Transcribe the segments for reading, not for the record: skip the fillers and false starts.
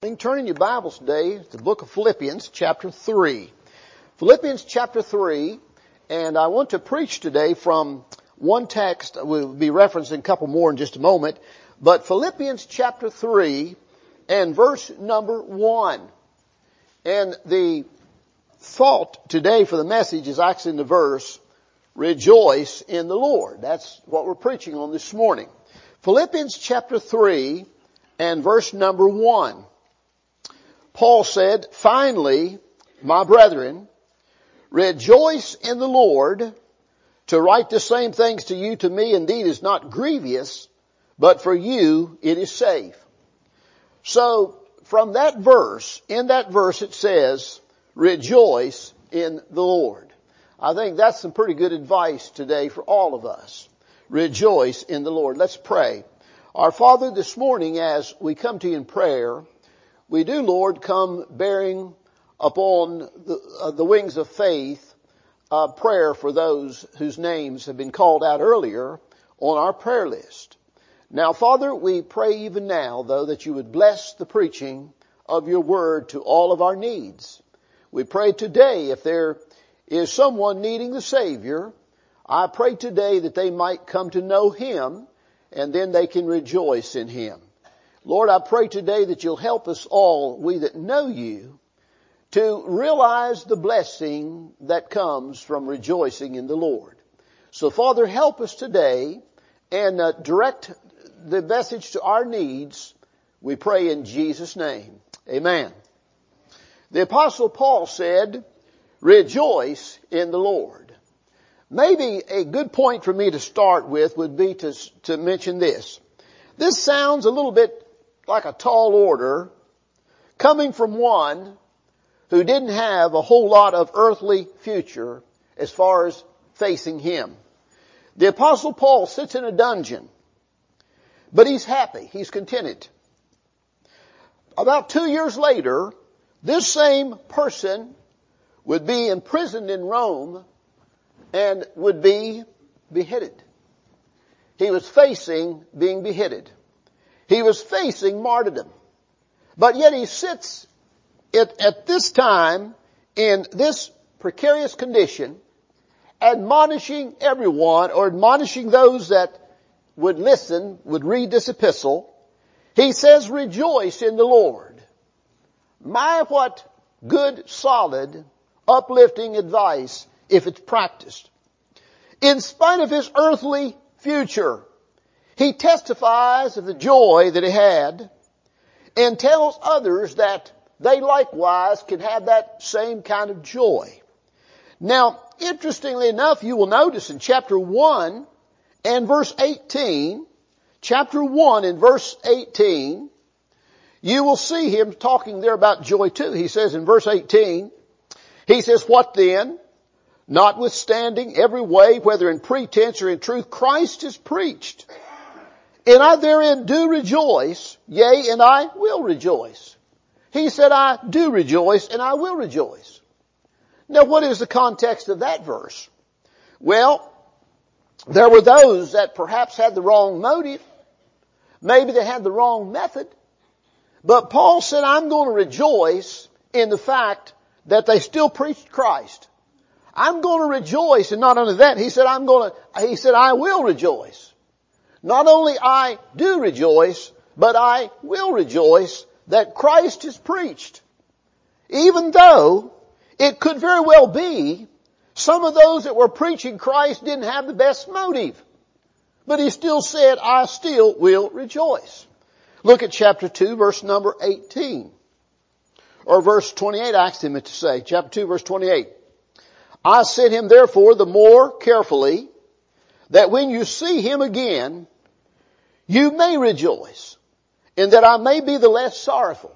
Turn in your Bibles today to the book of Philippians chapter 3. Philippians chapter 3, and I want to preach today from one text. We'll be referencing a couple more in just a moment. But Philippians chapter 3 and verse number 1. And the thought today for the message is actually in the verse, rejoice in the Lord. That's what we're preaching on this morning. Philippians chapter 3 and verse number 1. Paul said, finally, my brethren, rejoice in the Lord. To write the same things to you, to me indeed is not grievous, but for you it is safe. So from that verse, in that verse it says, rejoice in the Lord. I think that's some pretty good advice today for all of us. Rejoice in the Lord. Let's pray. Our Father, this morning as we come to you in prayer, we do, Lord, come bearing upon the wings of faith prayer for those whose names have been called out earlier on our prayer list. Now, Father, we pray even now, though, that you would bless the preaching of your word to all of our needs. We pray today if there is someone needing the Savior, I pray today that they might come to know Him and then they can rejoice in Him. Lord, I pray today that you'll help us all, we that know you, to realize the blessing that comes from rejoicing in the Lord. So, Father, help us today and direct the message to our needs. We pray in Jesus' name. Amen. The Apostle Paul said, rejoice in the Lord. Maybe a good point for me to start with would be to mention this. This sounds a little bit like a tall order coming from one who didn't have a whole lot of earthly future as far as facing him. The Apostle Paul sits in a dungeon, but he's happy, he's contented. About 2 years later, this same person would be imprisoned in Rome and would be beheaded. He was facing being beheaded. He was facing martyrdom. But yet he sits at this time in this precarious condition, admonishing everyone, or admonishing those that would listen, would read this epistle. He says, rejoice in the Lord. My, what good, solid, uplifting advice if it's practiced. In spite of his earthly future, he testifies of the joy that he had and tells others that they likewise can have that same kind of joy. Now, interestingly enough, you will notice in chapter 1 and verse 18, chapter 1 and verse 18, you will see him talking there about joy too. He says in verse 18, he says, what then? Notwithstanding every way, whether in pretense or in truth, Christ is preached. And I therein do rejoice, yea, and I will rejoice. He said, I do rejoice and I will rejoice. Now, what is the context of that verse? Well, there were those that perhaps had the wrong motive. Maybe they had the wrong method. But Paul said, I'm going to rejoice in the fact that they still preached Christ. I'm going to rejoice, and not only that, he said, I will rejoice. Not only I do rejoice, but I will rejoice that Christ is preached. Even though it could very well be some of those that were preaching Christ didn't have the best motive. But he still said, I still will rejoice. Look at chapter 2, verse number 18. Or verse 28, I asked him to say. Chapter 2, verse 28. I sent him therefore the more carefully, that when you see him again, you may rejoice, and that I may be the less sorrowful.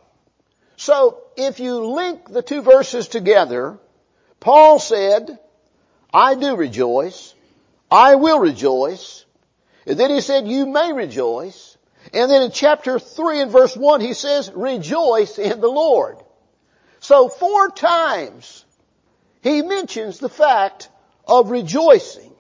So, if you link the two verses together, Paul said, I do rejoice, I will rejoice, and then he said, you may rejoice, and then in chapter 3 and verse 1 he says, rejoice in the Lord. So 4 times he mentions the fact of rejoicing.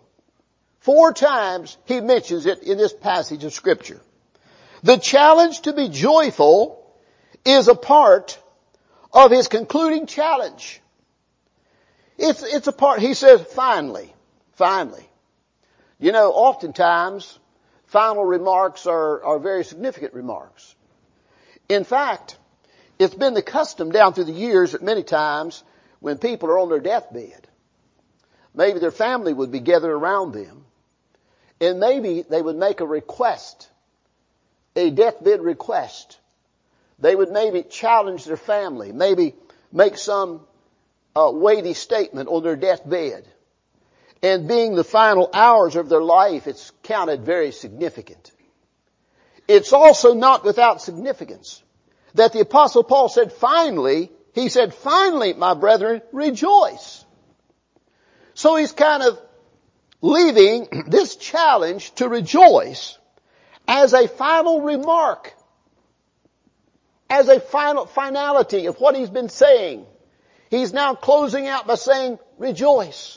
4 times he mentions it in this passage of Scripture. The challenge to be joyful is a part of his concluding challenge. It's a part, he says, finally. You know, oftentimes, final remarks are very significant remarks. In fact, it's been the custom down through the years that many times when people are on their deathbed, maybe their family would be gathered around them, and maybe they would make a request, a deathbed request. They would maybe challenge their family, maybe make some weighty statement on their deathbed. And being the final hours of their life, it's counted very significant. It's also not without significance that the Apostle Paul said, finally, my brethren, rejoice. So he's kind of leaving this challenge to rejoice as a final remark, as a finality of what he's been saying. He's now closing out by saying, rejoice.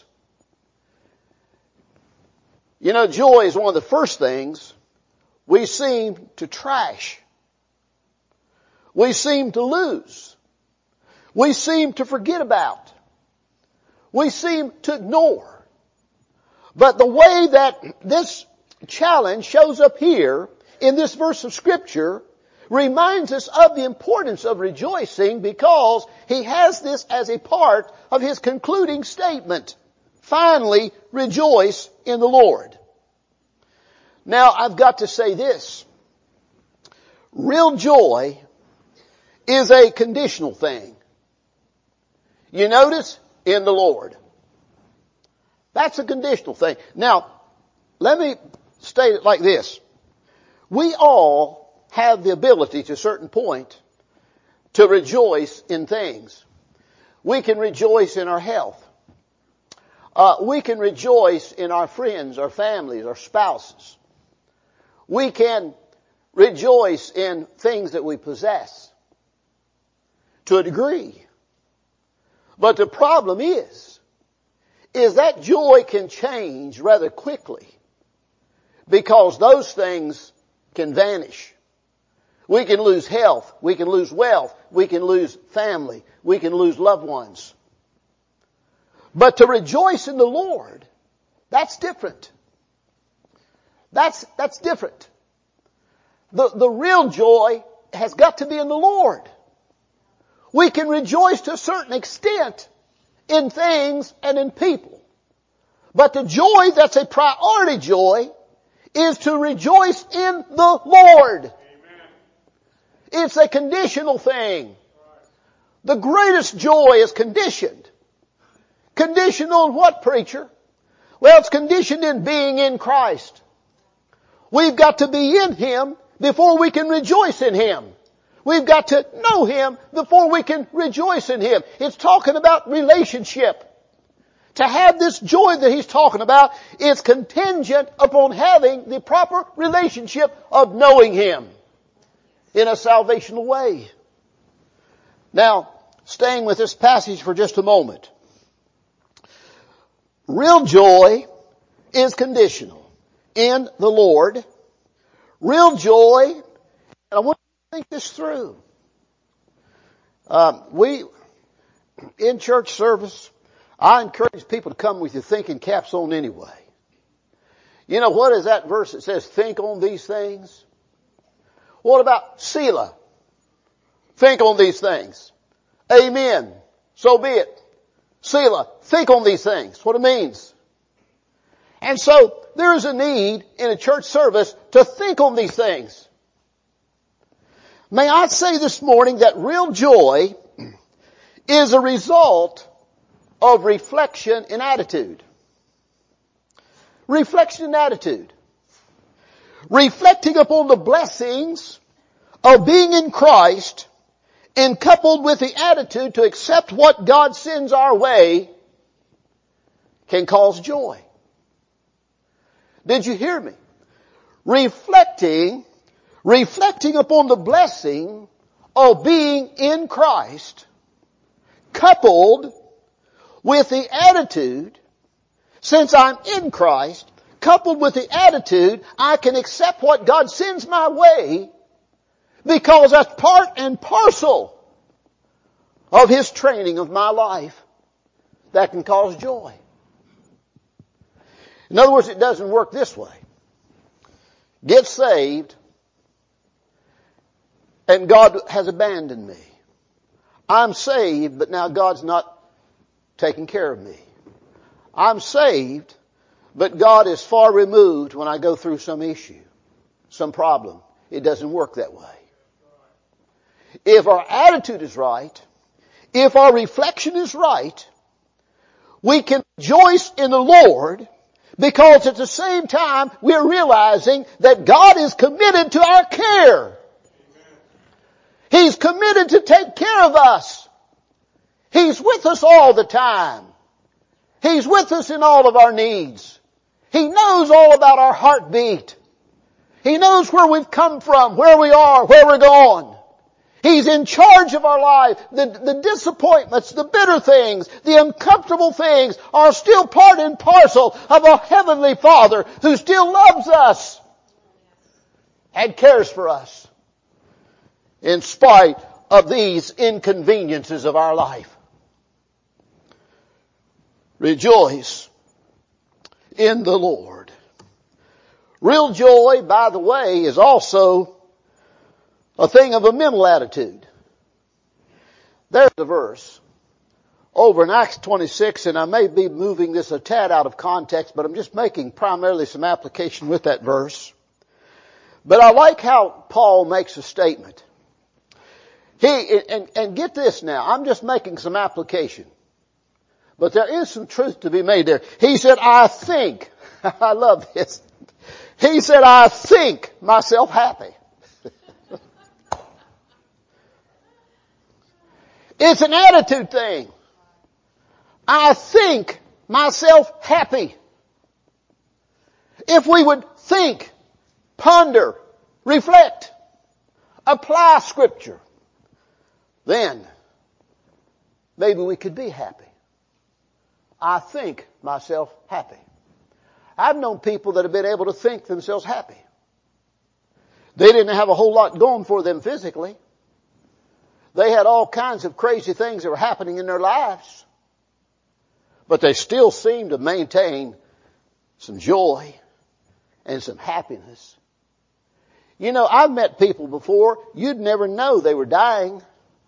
You know, joy is one of the first things we seem to trash. We seem to lose. We seem to forget about. We seem to ignore. But the way that this challenge shows up here in this verse of Scripture reminds us of the importance of rejoicing, because he has this as a part of his concluding statement. Finally, rejoice in the Lord. Now, I've got to say this. Real joy is a conditional thing. You notice? In the Lord. That's a conditional thing. Now, let me state it like this. We all have the ability to a certain point to rejoice in things. We can rejoice in our health. We can rejoice in our friends, our families, our spouses. We can rejoice in things that we possess to a degree. But the problem is that joy can change rather quickly, because those things can vanish. We can lose health. We can lose wealth. We can lose family. We can lose loved ones. But to rejoice in the Lord, that's different. That's different. The real joy has got to be in the Lord. We can rejoice to a certain extent in things and in people. But the joy that's a priority joy is to rejoice in the Lord. Amen. It's a conditional thing. The greatest joy is conditioned. Conditioned on what, preacher? Well, it's conditioned in being in Christ. We've got to be in Him before we can rejoice in Him. We've got to know Him before we can rejoice in Him. It's talking about relationship. To have this joy that he's talking about is contingent upon having the proper relationship of knowing Him in a salvational way. Now, staying with this passage for just a moment. Real joy is conditional in the Lord. Real joy, and I want you to think this through. In church service, I encourage people to come with your thinking caps on anyway. You know, what is that verse that says, think on these things? What about Selah? Think on these things. Amen. So be it. Selah, think on these things. That's what it means. And so, there is a need in a church service to think on these things. May I say this morning that real joy is a result of reflection and attitude. Reflection and attitude. Reflecting upon the blessings of being in Christ, and coupled with the attitude to accept what God sends our way, can cause joy. Did you hear me? Reflecting upon the blessing of being in Christ, coupled with the attitude, since I'm in Christ, coupled with the attitude, I can accept what God sends my way because that's part and parcel of His training of my life that can cause joy. In other words, it doesn't work this way. Get saved, and God has abandoned me. I'm saved, but now God's not taking care of me. I'm saved, but God is far removed when I go through some issue, some problem. It doesn't work that way. If our attitude is right, if our reflection is right, we can rejoice in the Lord, because at the same time we're realizing that God is committed to our care. He's committed to take care of us. He's with us all the time. He's with us in all of our needs. He knows all about our heartbeat. He knows where we've come from, where we are, where we're going. He's in charge of our life. The disappointments, the bitter things, the uncomfortable things are still part and parcel of a heavenly Father who still loves us and cares for us in spite of these inconveniences of our life. Rejoice in the Lord. Real joy, by the way, is also a thing of a mental attitude. There's the verse over in Acts 26, and I may be moving this a tad out of context, but I'm just making primarily some application with that verse. But I like how Paul makes a statement. And get this now, I'm just making some application. But there is some truth to be made there. He said, I think, I love this. He said, I think myself happy. It's an attitude thing. I think myself happy. If we would think, ponder, reflect, apply Scripture, then maybe we could be happy. I think myself happy. I've known people that have been able to think themselves happy. They didn't have a whole lot going for them physically. They had all kinds of crazy things that were happening in their lives. But they still seemed to maintain some joy and some happiness. You know, I've met people before, you'd never know they were dying.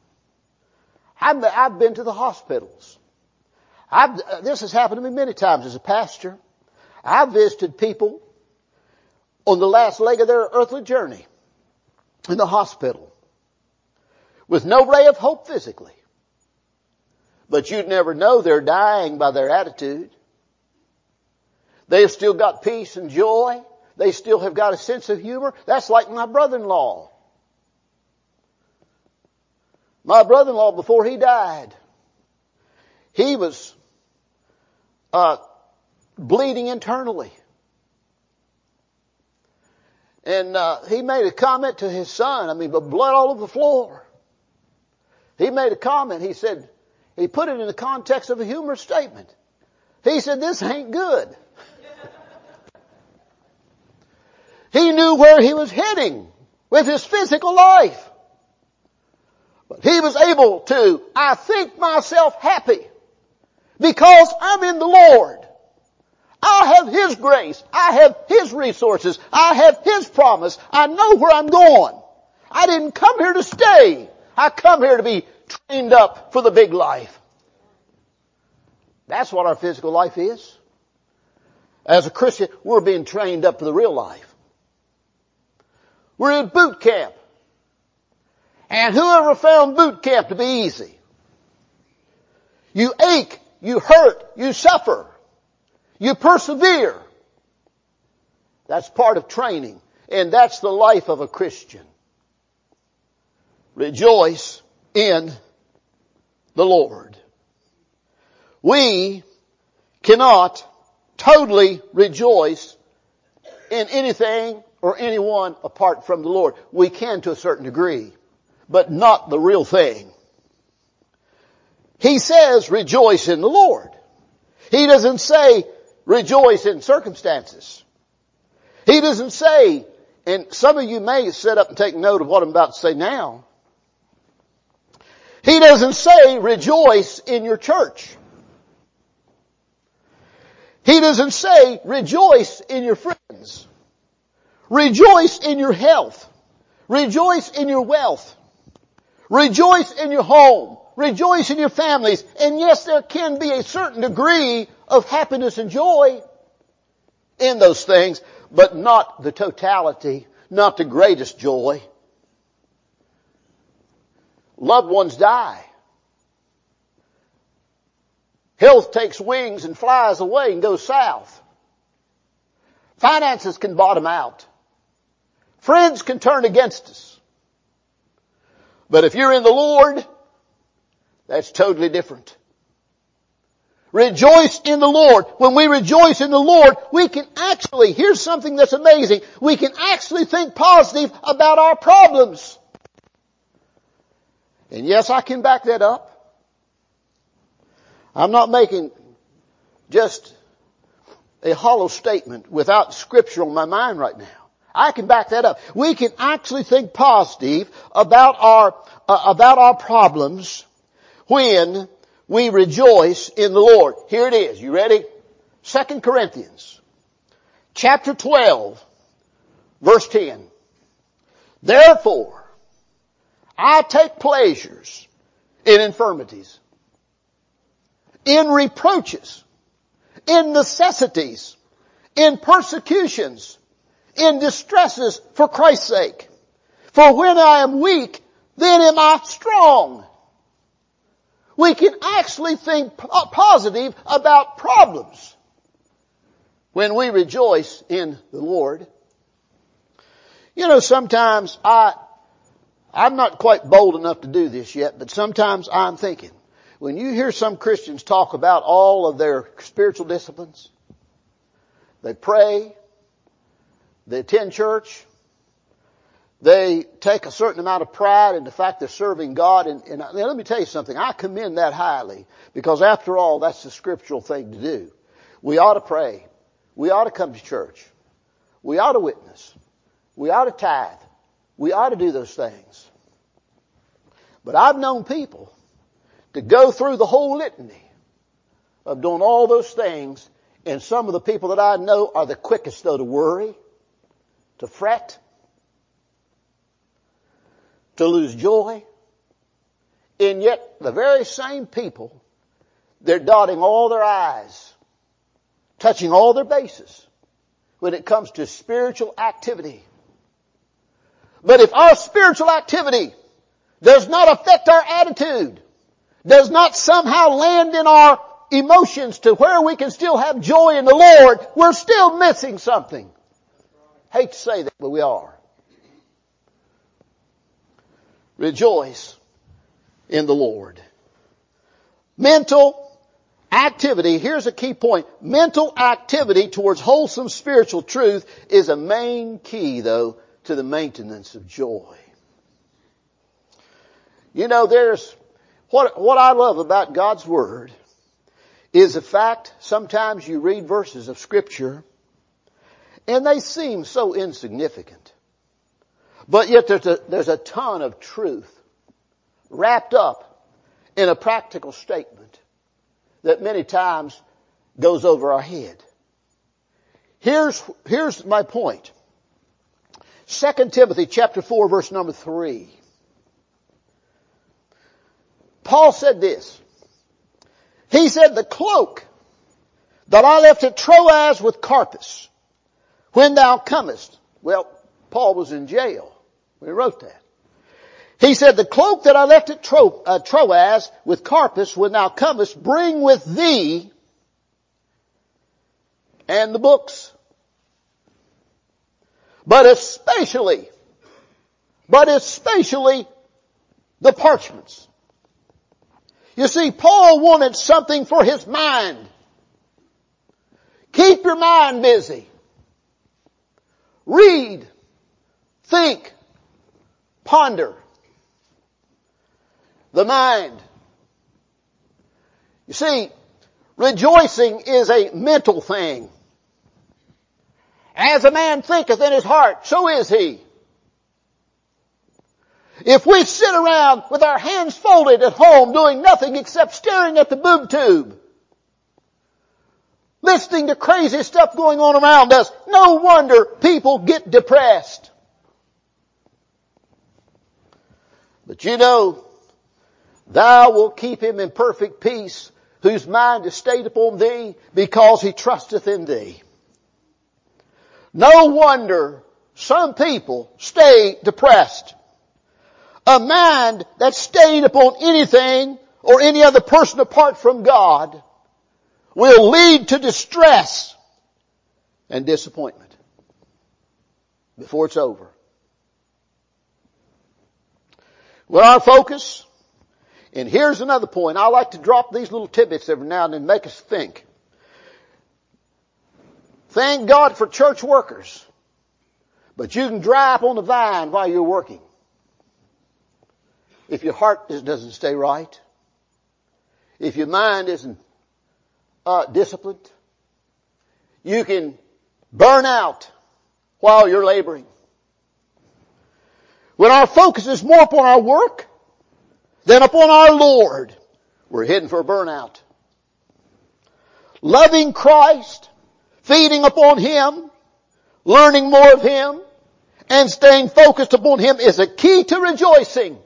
I've been to the hospitals. This has happened to me many times as a pastor. I've visited people on the last leg of their earthly journey in the hospital with no ray of hope physically. But you'd never know they're dying by their attitude. They've still got peace and joy. They still have got a sense of humor. That's like my brother-in-law. My brother-in-law, before he died, he was bleeding internally. And he made a comment to his son. Blood all over the floor. He made a comment. He said, he put it in the context of a humorous statement. He said, this ain't good. He knew where he was heading with his physical life. But he was able to, I think myself happy because I'm in the Lord. I have His grace. I have His resources. I have His promise. I know where I'm going. I didn't come here to stay. I come here to be trained up for the big life. That's what our physical life is. As a Christian, we're being trained up for the real life. We're in boot camp. And whoever found boot camp to be easy? You ache, you hurt, you suffer, you persevere. That's part of training. And that's the life of a Christian. Rejoice in the Lord. We cannot totally rejoice in anything or anyone apart from the Lord. We can to a certain degree, but not the real thing. He says rejoice in the Lord. He doesn't say rejoice in circumstances. He doesn't say and some of you may sit up and take note of what I'm about to say now. He doesn't say rejoice in your church. He doesn't say rejoice in your friends. Rejoice in your health. Rejoice in your wealth. Rejoice in your home. Rejoice in your families. And yes, there can be a certain degree of happiness and joy in those things, but not the totality, not the greatest joy. Loved ones die. Health takes wings and flies away and goes south. Finances can bottom out. Friends can turn against us. But if you're in the Lord, that's totally different. Rejoice in the Lord. When we rejoice in the Lord, we can actually, here's something that's amazing, we can actually think positive about our problems. And yes, I can back that up. I'm not making just a hollow statement without scripture on my mind right now. I can back that up. We can actually think positive about our problems when we rejoice in the Lord. Here it is. You ready? 2 Corinthians chapter 12 verse 10. Therefore, I take pleasures in infirmities, in reproaches, in necessities, in persecutions, in distresses for Christ's sake. For when I am weak, then am I strong. We can actually think positive about problems when we rejoice in the Lord. You know, sometimes I'm not quite bold enough to do this yet, but sometimes I'm thinking, when you hear some Christians talk about all of their spiritual disciplines, they pray, they attend church, they take a certain amount of pride in the fact they're serving God. And let me tell you something. I commend that highly because after all, that's the scriptural thing to do. We ought to pray. We ought to come to church. We ought to witness. We ought to tithe. We ought to do those things. But I've known people to go through the whole litany of doing all those things, and some of the people that I know are the quickest though to worry, to fret, to lose joy. And yet the very same people, they're dotting all their I's, touching all their bases when it comes to spiritual activity. But if our spiritual activity does not affect our attitude, does not somehow land in our emotions to where we can still have joy in the Lord, we're still missing something. Hate to say that, but we are. Rejoice in the Lord. Mental activity, here's a key point. Mental activity towards wholesome spiritual truth is a main key, though, to the maintenance of joy. You know, there's what I love about God's Word is the fact sometimes you read verses of Scripture and they seem so insignificant. But yet there's a ton of truth wrapped up in a practical statement that many times goes over our head. Here's my point. 2 Timothy chapter 4 verse number 3. Paul said this. He said, the cloak that I left at Troas with Carpus, when thou comest. Well, Paul was in jail when he wrote that. He said, the cloak that I left at Troas with Carpus, when thou comest, bring with thee and the books. But especially the parchments. You see, Paul wanted something for his mind. Keep your mind busy. Read, think, ponder. The mind. You see, rejoicing is a mental thing. As a man thinketh in his heart, so is he. If we sit around with our hands folded at home doing nothing except staring at the boob tube, listening to crazy stuff going on around us, no wonder people get depressed. But you know, thou wilt keep him in perfect peace, whose mind is stayed upon thee, because he trusteth in thee. No wonder some people stay depressed. A mind that's stayed upon anything or any other person apart from God will lead to distress and disappointment before it's over. Well, our focus, and here's another point. I like to drop these little tidbits every now and then, make us think. Thank God for church workers, but you can dry up on the vine while you're working. If your heart doesn't stay right, if your mind isn't disciplined, you can burn out while you're laboring. When our focus is more upon our work than upon our Lord, we're heading for a burnout. Loving Christ, feeding upon Him, learning more of Him, and staying focused upon Him is a key to rejoicing.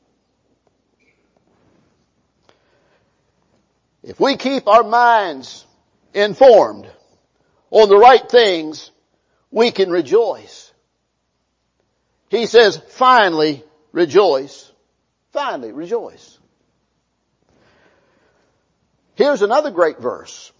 If we keep our minds informed on the right things, we can rejoice. He says, finally rejoice. Finally rejoice. Here's another great verse.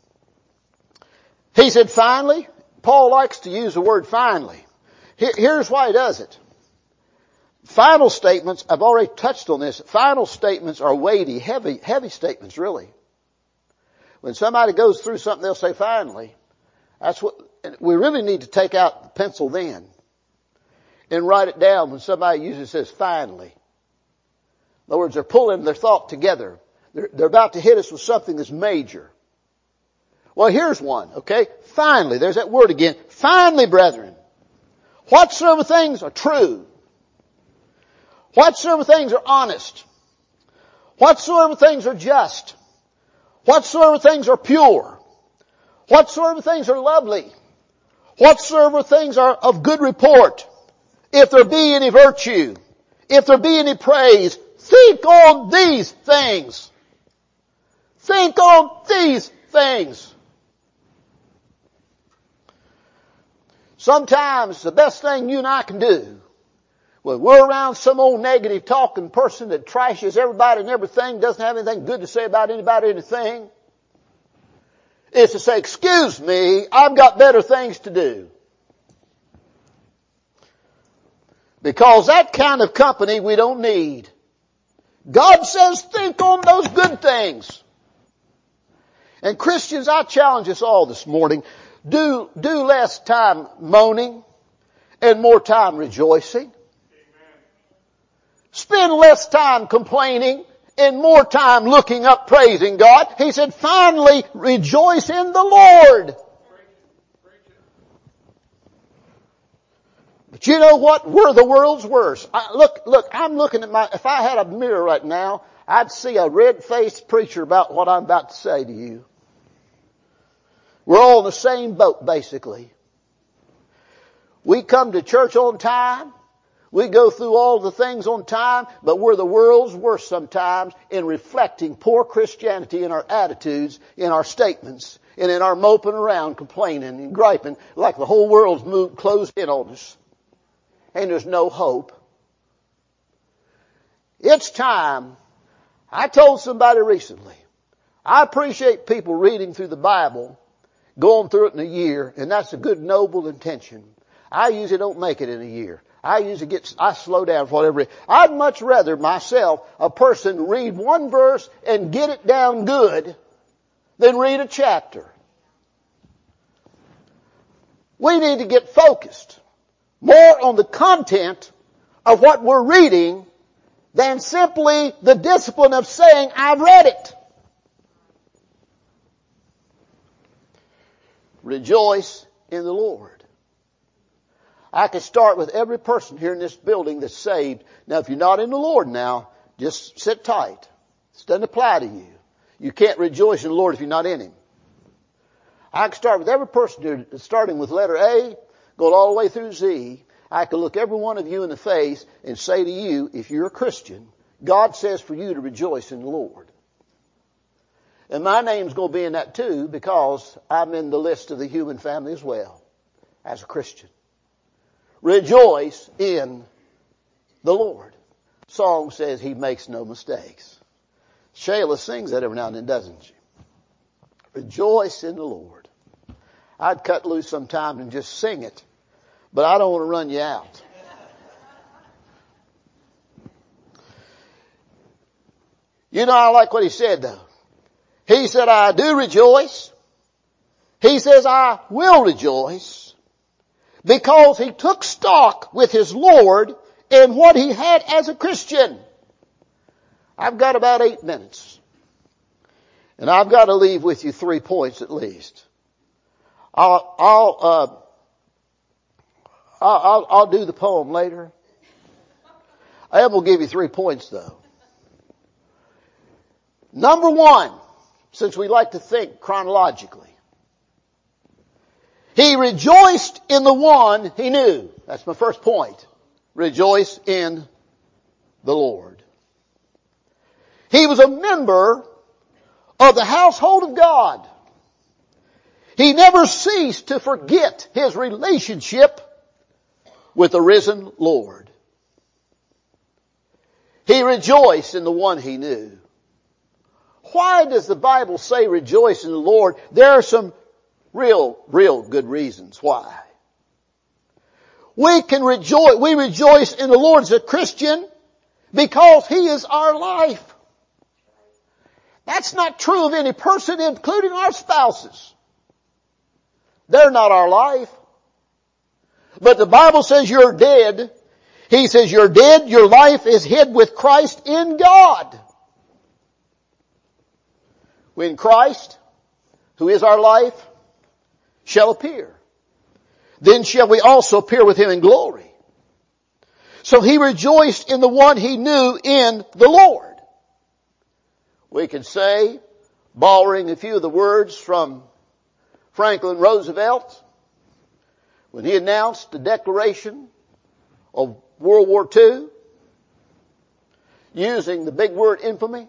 He said, finally. Paul likes to use the word finally. Here's why he does it. Final statements, I've already touched on this. Final statements are weighty, heavy statements, really. When somebody goes through something, they'll say, finally. That's what, we really need to take out the pencil then and write it down when somebody usually says, finally. In other words, they're pulling their thought together. They're about to hit us with something that's major. Well, here's one, okay? Finally, there's that word again. Finally, brethren, whatsoever things are true, whatsoever things are honest, whatsoever things are just, whatsoever things are pure, whatsoever things are lovely, whatsoever things are of good report, if there be any virtue, if there be any praise, think on these things. Think on these things. Sometimes the best thing you and I can do when we're around some old negative talking person that trashes everybody and everything, doesn't have anything good to say about anybody or anything, is to say, excuse me, I've got better things to do. Because that kind of company we don't need. God says think on those good things. And Christians, I challenge us all this morning, do less time moaning and more time rejoicing. Amen. Spend less time complaining and more time looking up praising God. He said, finally rejoice in the Lord. But you know what? We're the world's worst. Look, I'm looking at if I had a mirror right now, I'd see a red-faced preacher about what I'm about to say to you. We're all in the same boat, basically. We come to church on time. We go through all the things on time, but we're the world's worst sometimes in reflecting poor Christianity in our attitudes, in our statements, and in our moping around, complaining and griping like the whole world's closed in on us. And there's no hope. It's time. I told somebody recently, I appreciate people reading through the Bible, going through it in a year, and that's a good noble intention. I usually don't make it in a year. I slow down for whatever. I'd much rather myself, a person, read one verse and get it down good than read a chapter. We need to get focused more on the content of what we're reading than simply the discipline of saying, I've read it. Rejoice in the Lord. I could start with every person here in this building that's saved. Now, if you're not in the Lord now, just sit tight. This doesn't apply to you. You can't rejoice in the Lord if you're not in Him. I could start with every person here, starting with letter A, going all the way through Z. I could look every one of you in the face and say to you, if you're a Christian, God says for you to rejoice in the Lord. And my name's going to be in that too, because I'm in the list of the human family as well, as a Christian. Rejoice in the Lord. Song says He makes no mistakes. Shayla sings that every now and then, doesn't she? Rejoice in the Lord. I'd cut loose sometime and just sing it, but I don't want to run you out. You know, I like what he said though. He said, I do rejoice. He says, I will rejoice, because he took stock with his Lord in what he had as a Christian. I've got about 8 minutes. And I've got to leave with you 3 points at least. I'll do the poem later. I will give you 3 points though. Number 1, since we like to think chronologically, he rejoiced in the one he knew. That's my first point. Rejoice in the Lord. He was a member of the household of God. He never ceased to forget his relationship with the risen Lord. He rejoiced in the one he knew. Why does the Bible say rejoice in the Lord? There are some real good reasons why. We rejoice in the Lord as a Christian because He is our life. That's not true of any person, including our spouses. They're not our life. But the Bible says you're dead. He says you're dead, your life is hid with Christ in God. When Christ, who is our life, shall appear, then shall we also appear with Him in glory. So he rejoiced in the one he knew in the Lord. We could say, borrowing a few of the words from Franklin Roosevelt, when he announced the declaration of World War II, using the big word infamy,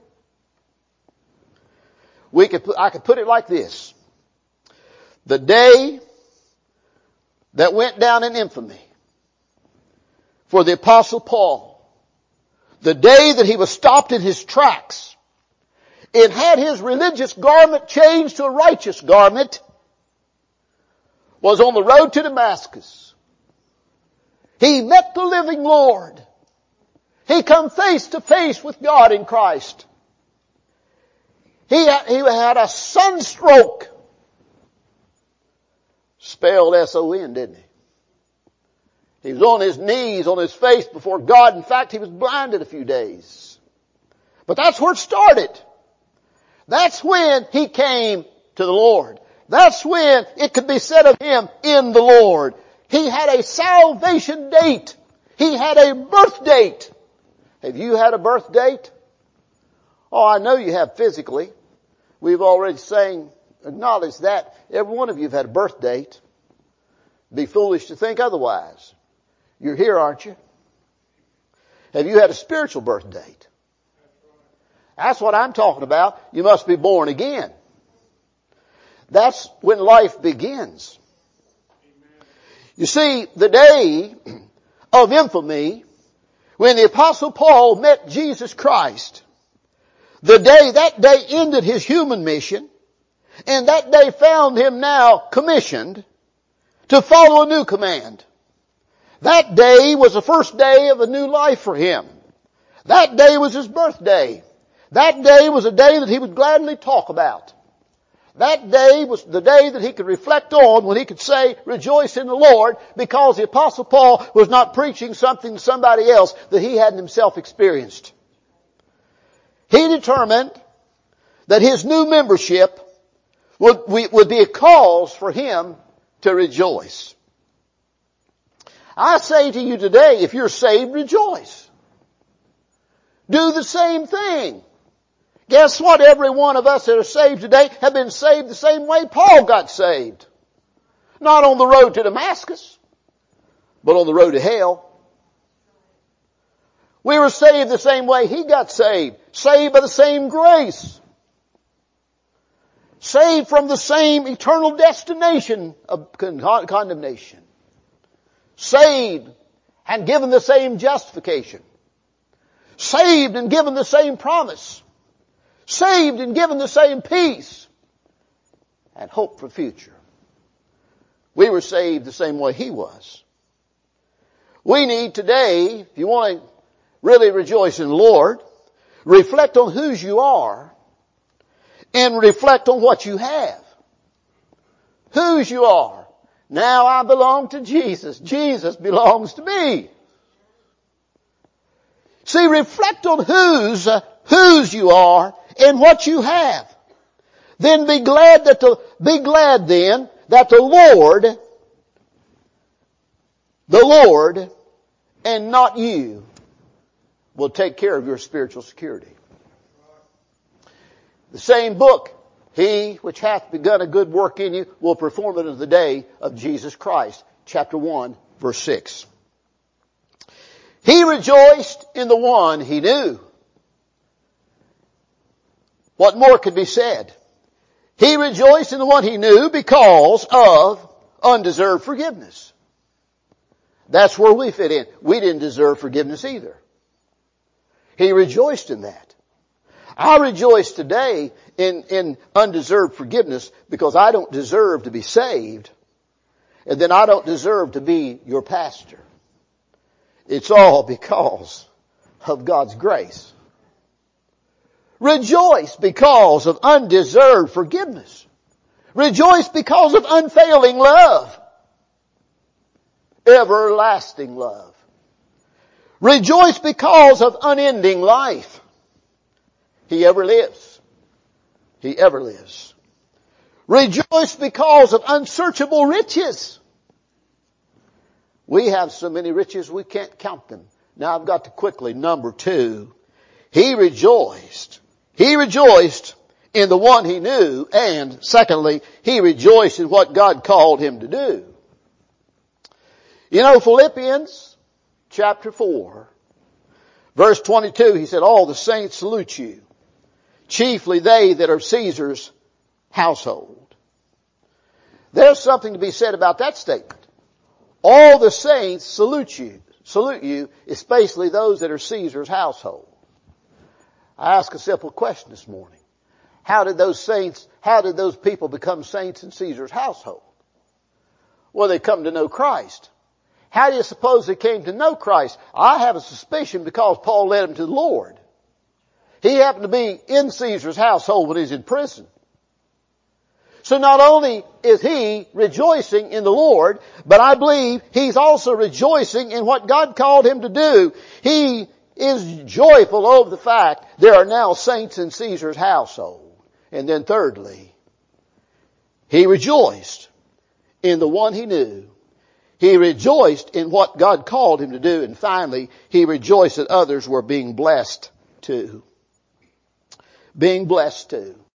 I could put it like this. The day that went down in infamy for the Apostle Paul, the day that he was stopped in his tracks and had his religious garment changed to a righteous garment, was on the road to Damascus. He met the living Lord. He come face to face with God in Christ. He had a sunstroke. Spelled S-O-N, didn't he? He was on his knees, on his face before God. In fact, he was blinded a few days. But that's where it started. That's when he came to the Lord. That's when it could be said of him, in the Lord. He had a salvation date. He had a birth date. Have you had a birth date? Oh, I know you have physically. We've already acknowledged that. Every one of you have had a birth date. Be foolish to think otherwise. You're here, aren't you? Have you had a spiritual birth date? That's what I'm talking about. You must be born again. That's when life begins. You see, the day of infamy, when the Apostle Paul met Jesus Christ, that day ended his human mission, and that day found him now commissioned to follow a new command. That day was the first day of a new life for him. That day was his birthday. That day was a day that he would gladly talk about. That day was the day that he could reflect on when he could say, rejoice in the Lord, because the Apostle Paul was not preaching something to somebody else that he hadn't himself experienced. He determined that his new membership would be a cause for him to rejoice. I say to you today, if you're saved, rejoice. Do the same thing. Guess what? Every one of us that are saved today have been saved the same way Paul got saved. Not on the road to Damascus, but on the road to hell. We were saved the same way he got saved. Saved by the same grace. Saved from the same eternal destination of condemnation. Saved and given the same justification. Saved and given the same promise. Saved and given the same peace. And hope for the future. We were saved the same way he was. We need today, if you want to really rejoice in the Lord, reflect on whose you are and reflect on what you have. Whose you are. Now I belong to Jesus. Jesus belongs to me. See, reflect on whose you are and what you have. Then be glad then that the Lord and not you will take care of your spiritual security. The same book, he which hath begun a good work in you will perform it unto the day of Jesus Christ. Chapter 1, verse 6. He rejoiced in the one he knew. What more could be said? He rejoiced in the one he knew because of undeserved forgiveness. That's where we fit in. We didn't deserve forgiveness either. He rejoiced in that. I rejoice today in undeserved forgiveness because I don't deserve to be saved. And then I don't deserve to be your pastor. It's all because of God's grace. Rejoice because of undeserved forgiveness. Rejoice because of unfailing love. Everlasting love. Rejoice because of unending life. He ever lives. He ever lives. Rejoice because of unsearchable riches. We have so many riches we can't count them. Now I've got to quickly, number 2. He rejoiced. He rejoiced in the one he knew, and secondly, he rejoiced in what God called him to do. You know, Philippians chapter 4, verse 22, he said, all the saints salute you, chiefly they that are Caesar's household. There's something to be said about that statement. All the saints salute you, especially those that are Caesar's household. I ask a simple question this morning. How did those people become saints in Caesar's household? Well, they come to know Christ. How do you suppose they came to know Christ? I have a suspicion because Paul led them to the Lord. He happened to be in Caesar's household when he was in prison. So not only is he rejoicing in the Lord, but I believe he's also rejoicing in what God called him to do. He is joyful over the fact there are now saints in Caesar's household. And then thirdly, he rejoiced in the one he knew. He rejoiced in what God called him to do. And finally, he rejoiced that others were being blessed too. Being blessed too.